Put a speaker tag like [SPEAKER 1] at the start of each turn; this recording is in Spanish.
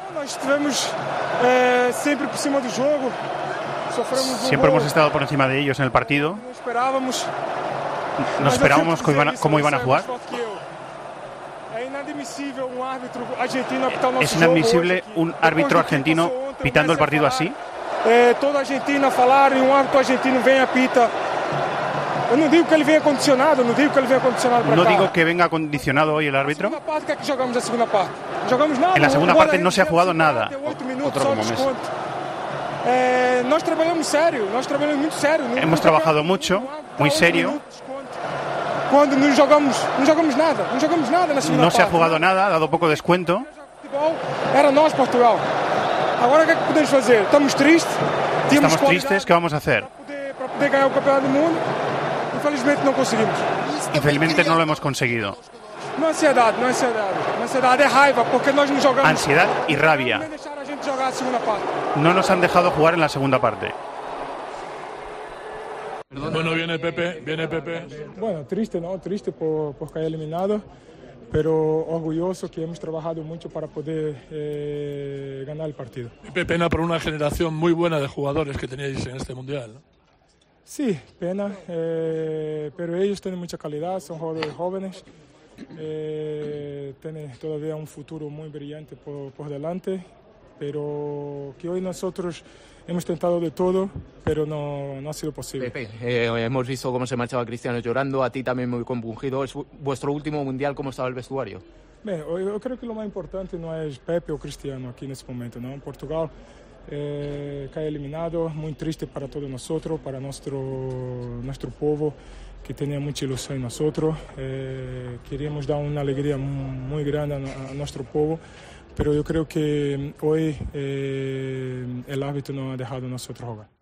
[SPEAKER 1] Nós estivemos sempre por cima do jogo.
[SPEAKER 2] Siempre hemos estado por encima de ellos en el partido. No esperábamos cómo iban a jugar. Es inadmisible un árbitro argentino pitando el partido así.
[SPEAKER 1] Toda Argentina a falar e árbitro argentino vem a pita. Eu não digo que ele venha condicionado, para
[SPEAKER 2] No digo que venga condicionado hoy el árbitro. En la segunda parte no se ha jugado nada.
[SPEAKER 1] Otro momento. Nós trabalhamos sério, muito sério.
[SPEAKER 2] Hemos trabajado mucho, muy serio.
[SPEAKER 1] Cuando no jogamos nada na segunda parte.
[SPEAKER 2] No se ha jugado nada, ha dado poco descuento.
[SPEAKER 1] Era nós, Portugal. Agora o que podemos fazer? Estamos tristes,
[SPEAKER 2] ¿qué vamos a hacer?
[SPEAKER 1] Para poder ganhar o campeonato do mundo. Infelizmente não conseguimos.
[SPEAKER 2] Infelizmente no lo hemos conseguido.
[SPEAKER 1] No ansiedade, es raiva, porque nós não jogamos.
[SPEAKER 2] Ansiedad y rabia. No nos han dejado jugar en la segunda parte.
[SPEAKER 3] Bueno, viene Pepe.
[SPEAKER 1] Bueno, triste por caer eliminado, pero orgulloso que hemos trabajado mucho para poder ganar el partido.
[SPEAKER 3] Pepe, pena por una generación muy buena de jugadores que teníais en este Mundial, ¿no?
[SPEAKER 1] Sí, pena, pero ellos tienen mucha calidad, son jugadores jóvenes, tienen todavía un futuro muy brillante por delante, pero que hoy nosotros hemos tentado de todo, pero no ha sido posible.
[SPEAKER 4] Pepe, hemos visto cómo se marchaba Cristiano llorando, a ti también muy compungido. ¿Es vuestro último Mundial? ¿Cómo estaba el vestuario?
[SPEAKER 1] Bem, eu creio que o mais importante não é Pepe ou Cristiano aqui nesse momento, não. Portugal cae eliminado, muito triste para todos nosotros, para nuestro povo que tenía mucha ilusión en nosotros. Queríamos dar una alegría muy grande a nuestro povo, pero yo creo que hoy el árbitro no ha dejado a nosotros jugar.